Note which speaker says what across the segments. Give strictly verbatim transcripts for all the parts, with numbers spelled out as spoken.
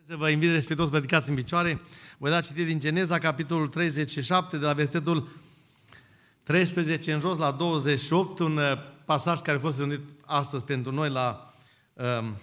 Speaker 1: Să vă invit respectuos, vă ridicați în picioare. Voi da citire din Geneza, capitolul treizeci și șapte, de la versetul treisprezece în jos la douăzeci și opt, un pasaj care a fost rândit astăzi pentru noi la um,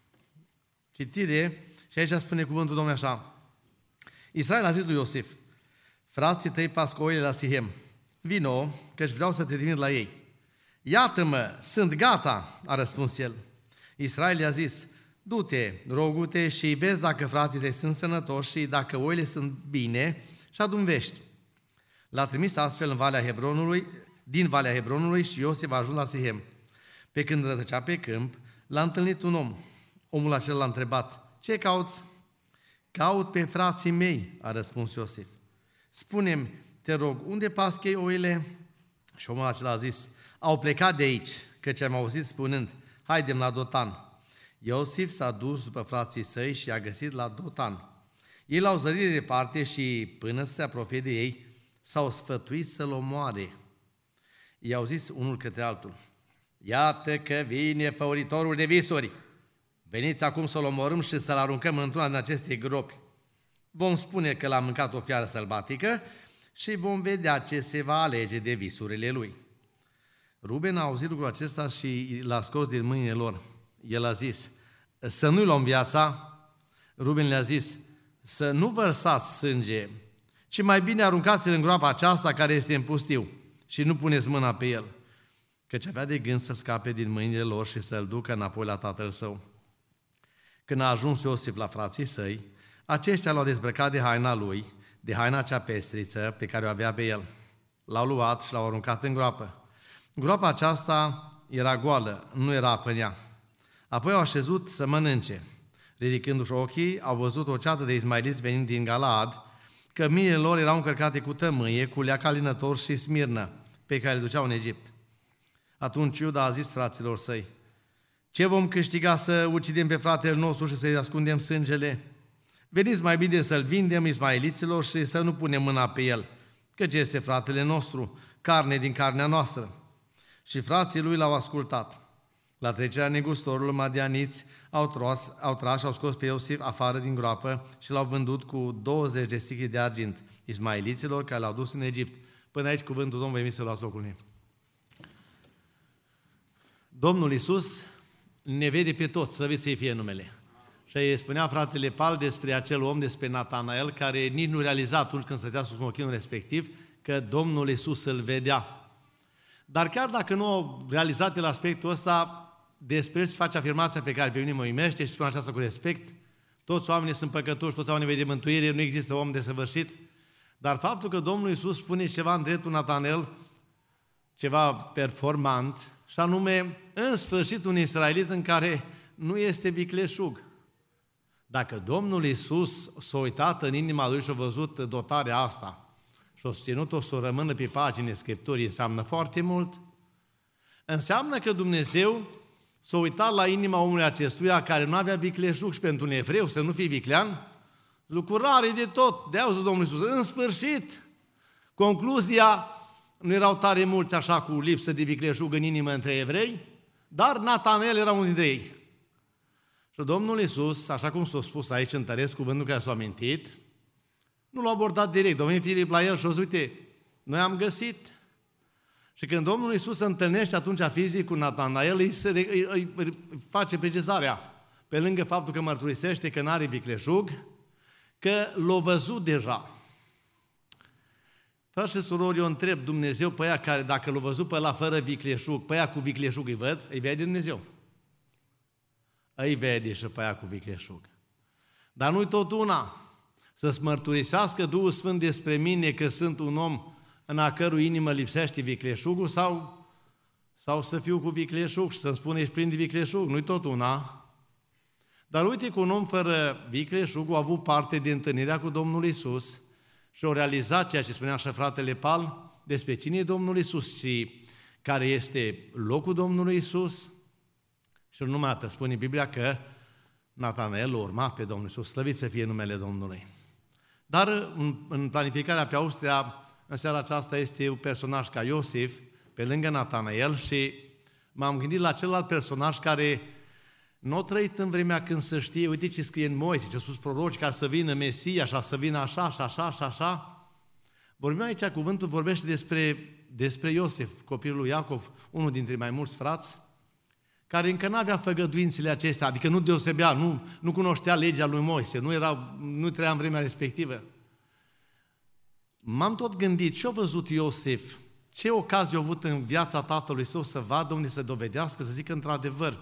Speaker 1: citire. Și aici spune cuvântul Domnului așa: Israel a zis lui Iosif: frații tăi pasc oile la Sihem. Vino, căci vreau să te trimit la ei. Iată-mă, sunt gata, a răspuns el. Israel i-a zis: du-te, rogu-te și vezi dacă frații tăi sunt sănătoși și dacă oile sunt bine și adu-mi vești. L-a trimis astfel în Valea Hebronului, din Valea Hebronului și Iosif a ajuns la Sihem. Pe când rătăcea pe câmp, l-a întâlnit un om. Omul acela l-a întrebat: ce cauți? Caut pe frații mei, a răspuns Iosif. Spune-mi, te rog, unde pasc ei oile? Și omul acela a zis: au plecat de aici, căci am auzit spunând: haidem la Dotan. Iosif s-a dus după frații săi și i-a găsit la Dotan. Ei l-au zărit de departe și, până să se apropie de ei, s-au sfătuit să-l omoare. I-au zis unul către altul: iată că vine făuritorul de visuri. Veniți acum să-l omorâm și să-l aruncăm într-una din aceste gropi. Vom spune că l-a mâncat o fiară sălbatică și vom vedea ce se va alege de visurile lui. Ruben a auzit lucrul acesta și l-a scos din mâinile lor. El a zis: să nu-i luăm viața. Ruben le-a zis: să nu vărsați sânge, ci mai bine aruncați-l în groapa aceasta care este în pustiu și nu puneți mâna pe el, căci avea de gând să scape din mâinile lor și să-l ducă înapoi la tatăl său. Când a ajuns Iosif la frații săi, aceștia l-au dezbrăcat de haina lui, de haina cea pestriță pe care o avea pe el. L-au luat și l-au aruncat în groapă. Groapa aceasta era goală, nu era apă în ea. Apoi au așezut să mănânce. Ridicându-și ochii, au văzut o ceată de ismailiți venind din Galaad, că mâinile lor erau încărcate cu tămâie, cu lea calinător și smirnă, pe care le duceau în Egipt. Atunci Iuda a zis fraților săi: ce vom câștiga să ucidem pe fratele nostru și să-i ascundem sângele? Veniți mai bine să-l vindem ismailiților și să nu punem mâna pe el, căci este fratele nostru, carne din carnea noastră. Și frații lui l-au ascultat. La trecerea negustorilor madianiți au tras, au tras și au scos pe Iosif afară din groapă și l-au vândut cu douăzeci de sichi de argint ismailiților care l-au dus în Egipt. Până aici cuvântul Domnului, veniți să luați locul meu. Domnul Iisus ne vede pe toți, slăvit să-i fie numele. Și îi spunea fratele Paul despre acel om, despre Natanael, care nici nu realiza atunci când stătea sub smochinul respectiv că Domnul Iisus îl vedea. Dar chiar dacă nu au realizat el aspectul ăsta, despre el se face afirmația pe care pe mine mă uimește și spun aceasta cu respect: toți oamenii sunt păcătoși, toți oamenii vede mântuire, nu există om desăvârșit. Dar faptul că Domnul Iisus spune ceva în dreptul Natanael, ceva performant, și anume, în sfârșit, un israelit în care nu este vicleșug. Dacă Domnul Iisus s-a uitat în inima lui și a văzut dotarea asta și a susținut-o să o rămână pe pagine Scripturii, înseamnă foarte mult. Înseamnă că Dumnezeu s-a uitat la inima omului acestuia care nu avea vicleșug, și pentru un evreu să nu fie viclean, lucrare de tot. De-aia a zis Domnul Iisus: în sfârșit. Concluzia: nu erau tare mulți așa cu lipsă de vicleșug în inimă între evrei, dar Natanael era unul dintre ei. Și Domnul Iisus, așa cum s-a spus aici, întăresc cuvântul care s-a amintit, nu l-a abordat direct. Domnul Filip la el și a zis: uite, noi am găsit. Și când Domnul Iisus se întâlnește atunci fizic cu Natanael, îi, se, îi, îi, îi face precizarea, pe lângă faptul că mărturisește că n-are vicleșug, că l-a văzut deja. Frați și surori, eu întreb: Dumnezeu pe aia care, dacă l-a văzut pe ăla fără vicleșug, pe aia cu vicleșug îi văd? Îi vede Dumnezeu. Îi vede și pe aia cu vicleșug. Dar nu-i tot una să-ți mărturisească Duhul Sfânt despre mine că sunt un om în a cărui inimă lipsește vicleșugul, sau, sau să fiu cu vicleșug și să-mi spune: ești plin de vicleșug. Nu-i tot una. Dar uite că un om fără vicleșug a avut parte de întâlnirea cu Domnul Iisus și a realizat ceea ce spunea și fratele Paul despre cine e Domnul Iisus și care este locul Domnului Iisus. Și numai atât spune Biblia că Natanael a urmat pe Domnul Iisus, slăvit să fie numele Domnului. Dar în, în planificarea pe Austria, în seara aceasta, este un personaj ca Iosif, pe lângă Natanael, și m-am gândit la celălalt personaj care Nu a trăit în vremea când să știe, uite ce scrie în Moise, ce a spus proroci, ca să vină Mesia, și să vină așa, și așa, și așa. Vorbim aici, cuvântul vorbește despre, despre Iosif, copilul lui Iacov, unul dintre mai mulți frați, care încă nu avea făgăduințele acestea, adică nu deosebea, nu, nu cunoștea legea lui Moise, nu, era, nu trăia în vremea respectivă. M-am tot gândit, ce a văzut Iosif, ce ocazie a avut în viața tatălui său să vadă unde să dovedească, să zică într-adevăr,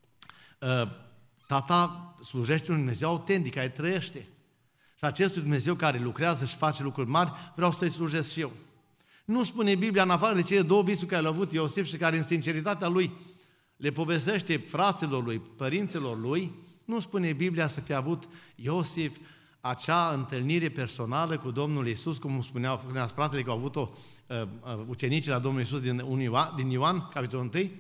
Speaker 1: tata slujește un Dumnezeu autentic, care trăiește. Și acestui Dumnezeu care lucrează și face lucruri mari, vreau să-i slujesc și eu. Nu spune Biblia, în afară de cele două visuri care le-a avut Iosif și care în sinceritatea lui le povestește fraților lui, părinților lui, nu spune Biblia să fie avut Iosif acea întâlnire personală cu Domnul Iisus, cum spuneau, spunea fratele că au avut-o uh, uh, ucenicii la Domnul Iisus din, Ioan, din Ioan, capitolul unu.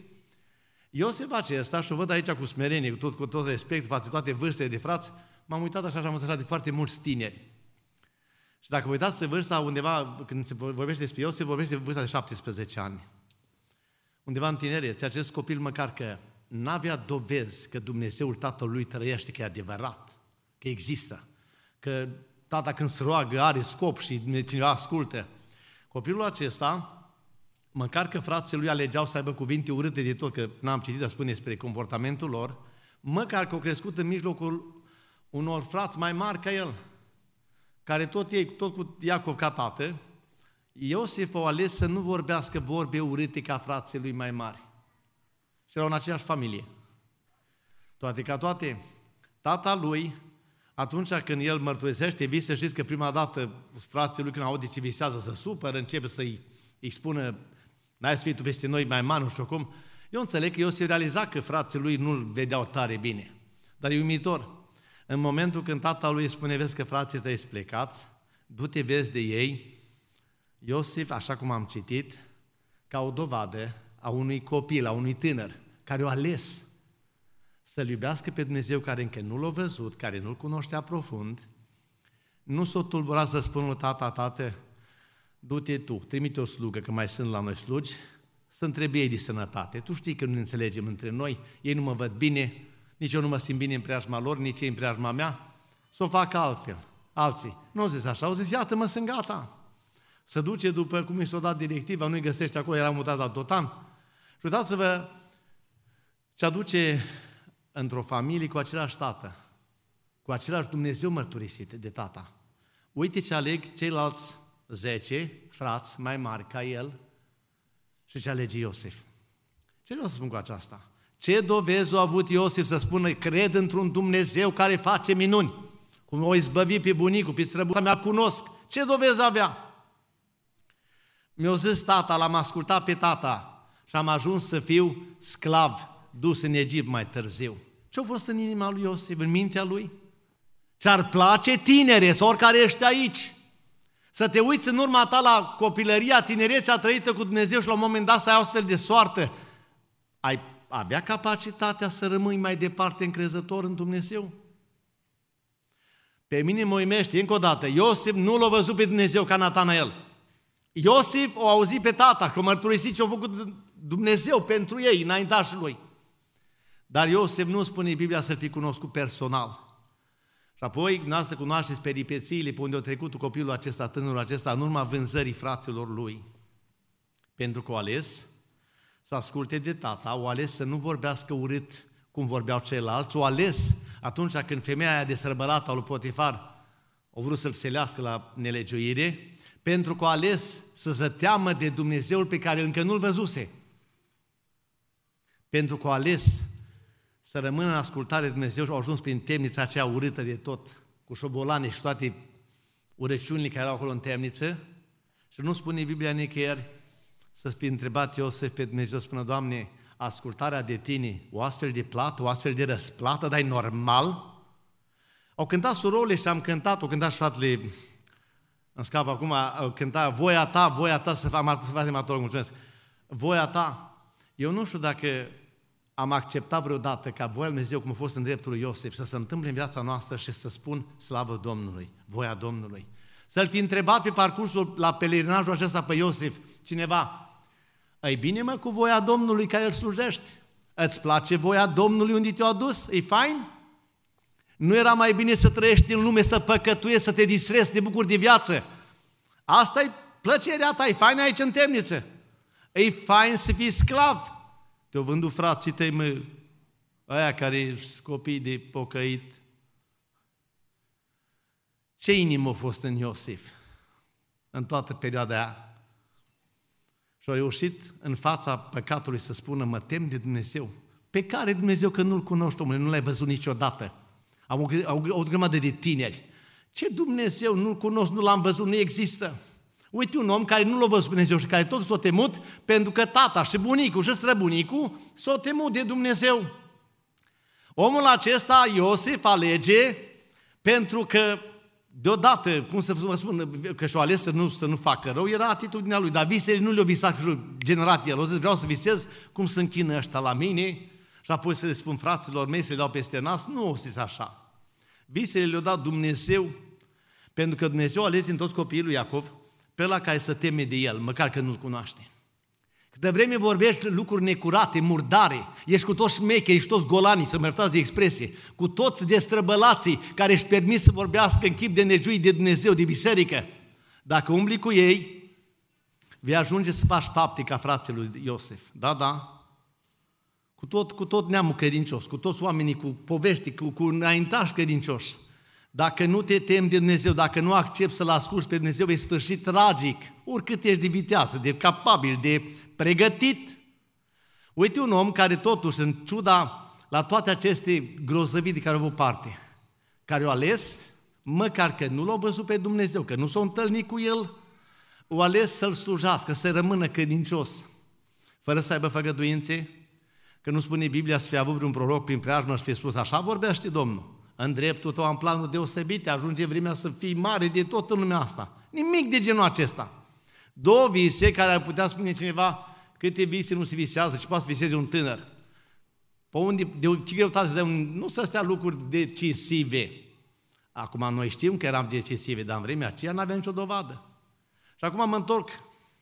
Speaker 1: Iosif acesta, și o văd aici cu smerenie, cu tot, cu tot respect față de toate vârstele de frați, m-am uitat așa și am înțeles de foarte mulți tineri. Și dacă vă uitați vârsta undeva, când se vorbește despre Iosif, vorbește de vârsta de șaptesprezece ani. Undeva în tineret, acest copil măcar că n-avea dovezi că Dumnezeul tatălui lui trăiește, că e adevărat, că există, că tata când se roagă are scop și cineva ascultă. Copilul acesta, măcar că frații lui alegeau să aibă cuvinte urâte de tot, că n-am citit, dar spune despre comportamentul lor, măcar că au crescut în mijlocul unor frați mai mari ca el, care tot ei, tot cu Iacov ca tată, Iosif a ales să nu vorbească vorbe urâte ca frații lui mai mari. Și erau în aceeași familie. Toate ca toate, tata lui, atunci când el mărturisește vise, știți că prima dată frații lui când aud ce visează să supără, începe să-i îi spună, n-ai să fii tu peste noi mai mari, nu știu cum. Eu înțeleg că Iosif realiza că frații lui nu-l vedeau tare bine. Dar e uimitor. În momentul când tata lui îi spune, vezi că frații tăi sunt plecați, du-te, vezi de ei, Iosif, așa cum am citit, ca o dovadă a unui copil, a unui tânăr, care a ales să-L iubească pe Dumnezeu, care încă nu l-a văzut, care nu-L cunoștea profund, nu s-o tulbura să spună lui tata, tată, du-te tu, trimite o slugă, că mai sunt la noi slugi, să întrebi ei de sănătate. Tu știi că nu ne înțelegem între noi, ei nu mă văd bine, nici eu nu mă simt bine în preajma lor, nici ei în preajma mea, să o facă altfel, alții. Nu au zis așa, au zis, iată-mă, sunt gata. Să duce după cum i s-a dat directiva, nu-i găsește acolo, era mutat la Dotan. Și uitați-vă ce aduce într-o familie cu același tată, cu același Dumnezeu mărturisit de tata. Uite ce aleg ceilalți zece frați mai mari ca el și ce alege Iosif. Ce vreau să spun cu aceasta? Ce dovezi a avut Iosif să spună, cred într-un Dumnezeu care face minuni, cum o izbăvi pe bunicul, pe străbuța mea, cunosc. Ce dovezi avea? Mi-a zis tata, l-am ascultat pe tata și am ajuns să fiu sclav dus în Egipt mai târziu. Ce-a fost în inima lui Iosif, în mintea lui? Ți-ar place, tinere, sau oricare ești aici, să te uiți în urma ta la copilăria, tinerețea trăită cu Dumnezeu și la un moment dat să ai astfel de soartă? Ai avea capacitatea să rămâi mai departe încrezător în Dumnezeu? Pe mine mă uimește, încă o dată, Iosif nu l-a văzut pe Dumnezeu ca Natanael. Iosif o auzit pe tata, că mărturisit ce a făcut Dumnezeu pentru ei, înaintașii lui. Dar Iosif nu spune Biblia să fi cunoscut personal. Și apoi, dumneavoastră cunoașteți peripețiile pe unde a trecut copilul acesta, tânărul acesta, în urma vânzării fraților lui. Pentru că o ales să asculte de tata, o ales să nu vorbească urât cum vorbeau ceilalți, o ales atunci când femeia aia desrăbălată a lui Potifar a vrut să-l selească la nelegiuire, pentru că a ales să se teamă de Dumnezeul pe care încă nu-l văzuse. Pentru că a ales să rămână în ascultare de Dumnezeu și au ajuns prin temnița aceea urâtă de tot, cu șobolane și toate urăciunile care erau acolo în temniță. Și nu spune Biblia nicăieri să-ți fi întrebat Iosif pe Dumnezeu, spună, Doamne, ascultarea de Tine, o astfel de plată, o astfel de răsplată, dar e normal? Au cântat surorile și am cântat, au cântat și fratele, în scap acum, au cântat, voia Ta, voia Ta să fac, frate Matolog, mulțumesc, voia Ta. Eu nu știu dacă am acceptat vreodată ca voia lui Dumnezeu, cum a fost în dreptul lui Iosif, să se întâmple în viața noastră și să spun slavă Domnului, voia Domnului. Să-l fi întrebat pe parcursul la pelerinajul acesta pe Iosif, cineva, ai bine mă cu voia Domnului care îl slujești? Îți place voia Domnului unde te-a dus? E fain? Nu era mai bine să trăiești în lume, să păcătuiești, să te distrezi, să te bucuri de viață? Asta e plăcerea ta, e fain aici în temniță. E fain să fii sclav. Te-au vândut frații tăi, mă, aia care sunt copii de pocăit. Ce inimă a fost în Iosif în toată perioada aia? Și a reușit în fața păcatului să spună, mă tem de Dumnezeu. Pe care Dumnezeu că nu-L cunoști, omule, nu L-ai văzut niciodată. Au o, o grămadă de tineri. Ce Dumnezeu nu-L cunosc, nu L-am văzut, nu există. Uite un om care nu l-a văzut Dumnezeu și care tot s-a temut pentru că tata și bunicul și străbunicul s-au temut de Dumnezeu. Omul acesta, Iosif, alege pentru că deodată, cum să vă spun, că și-o ales să nu, să nu facă rău, era atitudinea lui, dar visele nu le-o visat generat el. O zis, vreau să visez cum să închină ăștia la mine și apoi să le spun fraților mei, să le dau peste nas. Nu o zis așa. Visele le-a dat Dumnezeu, pentru că Dumnezeu a ales din toți copiii lui Iacov pe ăla care să teme de el, măcar că nu-l cunoaște. Câtă vreme vorbești lucruri necurate, murdare, ești cu toți șmecheri, ești toți golanii, să mă iertați de expresie, cu toți destrăbălații care își permit să vorbească în chip de nejui de Dumnezeu, de biserică. Dacă umbli cu ei, vei ajunge să faci fapte ca frații lui Iosif. Da, da. Cu tot, cu tot neamul credincios, cu toți oamenii cu povești, cu, cu înaintași credincioși. Dacă nu te temi de Dumnezeu, dacă nu accepti să-L asculți pe Dumnezeu, vei sfârși tragic, oricât ești de vitează, de capabil, de pregătit. Uite un om care totuși, în ciuda la toate aceste grozăvii de care au avut parte, care au ales, măcar că nu l-au văzut pe Dumnezeu, că nu s-au întâlnit cu El, au ales să-L slujească, să rămână credincios, fără să aibă făgăduințe, că nu spune Biblia să fie avut vreun proroc prin preajmă și fie spus, așa vorbește Domnul. În dreptul tău am planuri deosebite, ajunge vremea să fii mare de tot în lumea asta. Nimic de genul acesta. Două vise care ar putea spune cineva, câte vise nu se visează și poate să viseze un tânăr. Pe unde, de ce greutate de un, nu să stea lucruri decisive. Acum noi știm că eram decisive, dar în vremea aceea nu aveam nicio dovadă. Și acum mă întorc.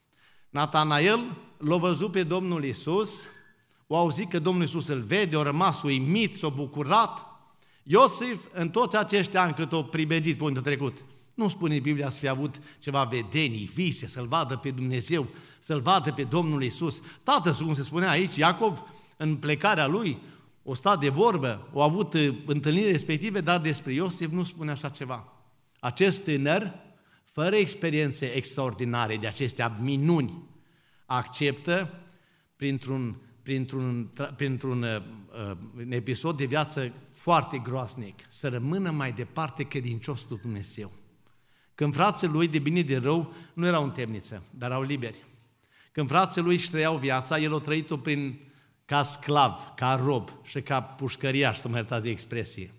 Speaker 1: Natanael l-a văzut pe Domnul Iisus, o auzit că Domnul Iisus îl vede, a rămas uimit, s-a bucurat. Iosif, în toți acești ani cât o pribegit pe unde a trecut, nu spune Biblia să fie avut ceva vedenii, vise, să-L vadă pe Dumnezeu, să-L vadă pe Domnul Iisus. Tatăl, cum se spunea aici, Iacov, în plecarea lui, o stat de vorbă, o avut întâlniri respective, dar despre Iosif nu spune așa ceva. Acest tânăr, fără experiențe extraordinare de acestea minuni, acceptă printr-un printr-un, printr-un uh, un episod de viață foarte groasnic, să rămână mai departe credincios cu Dumnezeu. Când frații lui, de bine de rău, nu erau în temniță, dar erau liberi. Când frații lui își trăiau viața, el a trăit-o prin, ca sclav, ca rob și ca pușcăriaș, să mă iertați de expresie.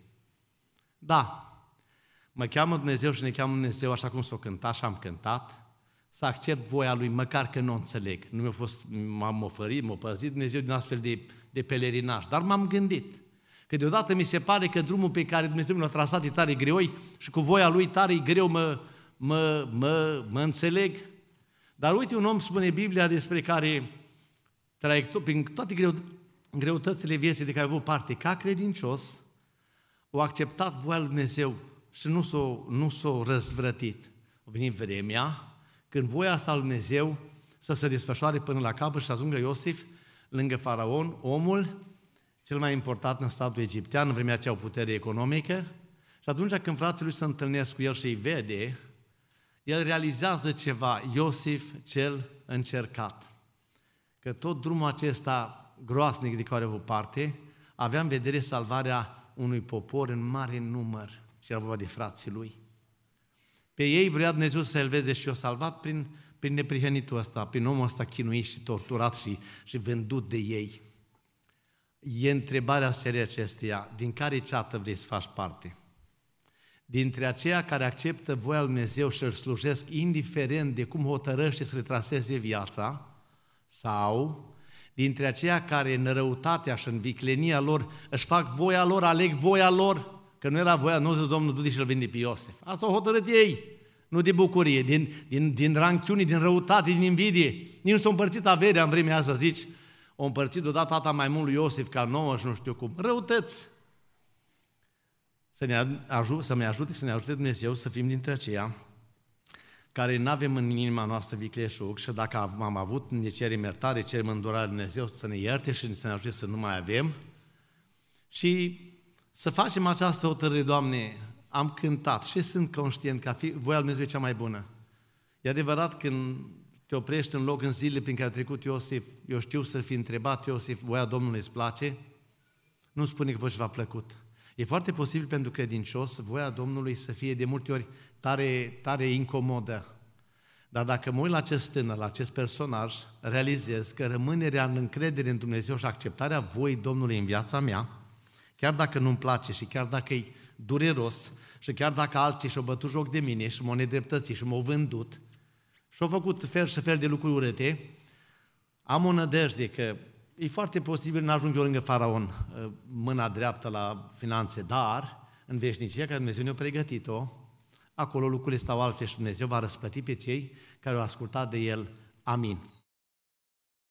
Speaker 1: Da, mă cheamă Dumnezeu și ne cheamă Dumnezeu așa cum s-o cântat și am cântat, să accept voia Lui, măcar că nu o înțeleg. Nu mi-a fost, m-am oferit, m-a păzit Dumnezeu din astfel de, de pelerinaj, dar m-am gândit că deodată mi se pare că drumul pe care Dumnezeu mi l-a trasat e tare greoi și cu voia Lui tare e greu mă, mă, mă, mă înțeleg. Dar uite un om, spune Biblia, despre care, prin toate greu, greutățile vieții de care a avut parte, ca credincios, a acceptat voia Lui Dumnezeu și nu s-a, nu s-a răzvrătit. A venit vremea când voia asta lui Dumnezeu să se desfășoare până la capăt și să ajungă Iosif lângă faraon, omul cel mai important în statul egiptean, în vremea aceea o putere economică, și atunci când fratele lui se întâlnesc cu el și îi vede, el realizează ceva, Iosif cel încercat. Că tot drumul acesta groasnic de care a avut parte, avea în vedere salvarea unui popor în mare număr, și era vorba de frații lui. Pe ei vrea Dumnezeu să salveze și o salvat prin, prin neprihănitul ăsta, prin omul ăsta chinuit și torturat și, și vândut de ei. E întrebarea serii acesteia, din care ceată vrei să faci parte? Dintre aceia care acceptă voia lui Dumnezeu și îl slujesc indiferent de cum hotărăște să le traseze viața, sau dintre aceia care în răutatea și în viclenia lor își fac voia lor, aleg voia lor, că nu era voia, nu zice Domnul, du-te și-l vinde pe Iosif. Asta au hotărât ei, nu de bucurie, din, din, din ranchiuni, din răutate, din invidie. Nici nu s-au împărțit averea în vremea asta, zici. o împărțit deodată tata mai mult lui Iosif ca nouă și nu știu cum. Răutăți! Să ne ajute, să ne ajute, să ne ajute Dumnezeu să fim dintre aceia care nu avem în inima noastră vicleșug și dacă am avut, ne cerem iertare, cerem îndurare Dumnezeu să ne ierte și să ne ajute să nu mai avem. Și să facem această hotărâre, Doamne, am cântat și sunt conștient că fi, voia lui Dumnezeu e cea mai bună. E adevărat când te oprești în loc în zilele prin care a trecut Iosif, eu știu să fi întrebat Iosif, voia Domnului îți place? Nu spune că vă și v-a plăcut. E foarte posibil pentru credincios voia Domnului să fie de multe ori tare, tare incomodă. Dar dacă mă uit la acest tânăr, la acest personaj, realizez că rămânerea în încredere în Dumnezeu și acceptarea voii Domnului în viața mea, chiar dacă nu-mi place și chiar dacă e dureros și chiar dacă alții și-au bătut joc de mine și m-au nedreptățit și m-au vândut și-au făcut fel și fel de lucruri urâte, am o nădejde că e foarte posibil să ajung eu lângă faraon, mâna dreaptă la finanțe, dar în veșnicia care Dumnezeu ne-a pregătit-o, acolo lucrurile stau altfel și Dumnezeu va răsplăti pe cei care au ascultat de El. Amin.